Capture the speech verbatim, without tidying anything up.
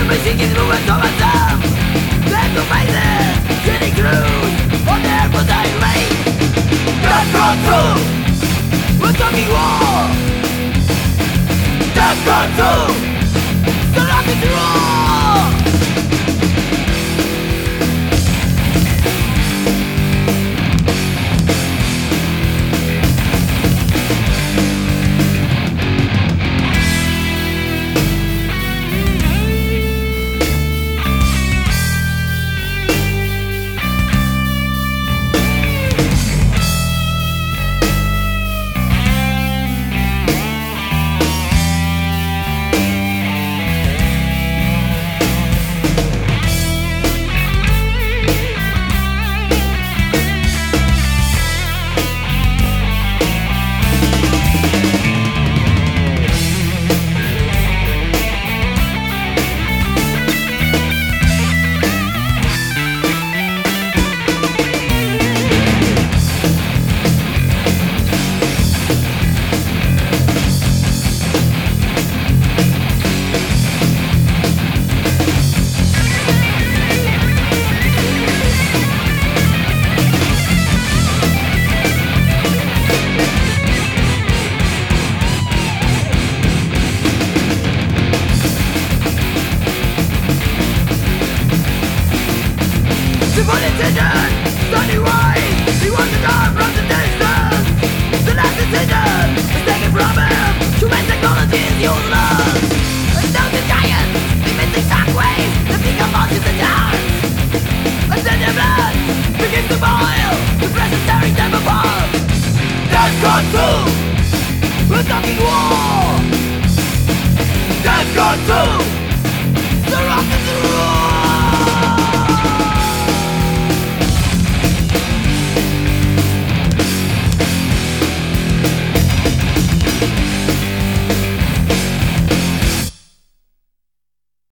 Simply seeking the movement of myself. Mental faces, sitting through on their prosaic lane. Death gone through, we're talking war. Death gone through, the rock is raw. For decision, standing right, he wants to come from the distance. The last decision is taken from him. Human technology is useless. And now the giants, emitting shockwaves, lifting up onto the dance. And then their blood begins to boil, the present tearing them apart. Death gone through, we're talking war. Death gone through.